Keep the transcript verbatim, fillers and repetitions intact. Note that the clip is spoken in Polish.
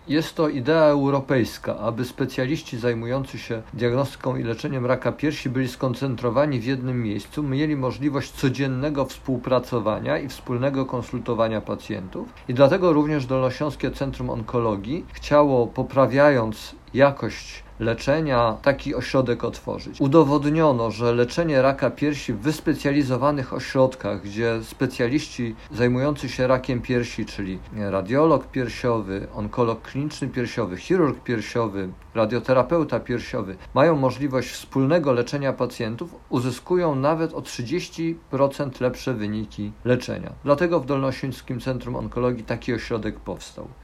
Jest to idea europejska, aby specjaliści zajmujący się diagnostyką i leczeniem raka piersi byli skoncentrowani w jednym miejscu, mieli możliwość codziennego współpracowania i wspólnego konsultowania pacjentów. I dlatego również Dolnośląskie Centrum Onkologii chciało, poprawiając jakość leczenia, taki ośrodek otworzyć. Udowodniono, że leczenie raka piersi w wyspecjalizowanych ośrodkach, gdzie specjaliści zajmujący się rakiem piersi, czyli radiolog piersiowy, onkolog kliniczny piersiowy, chirurg piersiowy, radioterapeuta piersiowy, mają możliwość wspólnego leczenia pacjentów, uzyskują nawet o trzydzieści procent lepsze wyniki leczenia. Dlatego w Dolnośląskim Centrum Onkologii taki ośrodek powstał.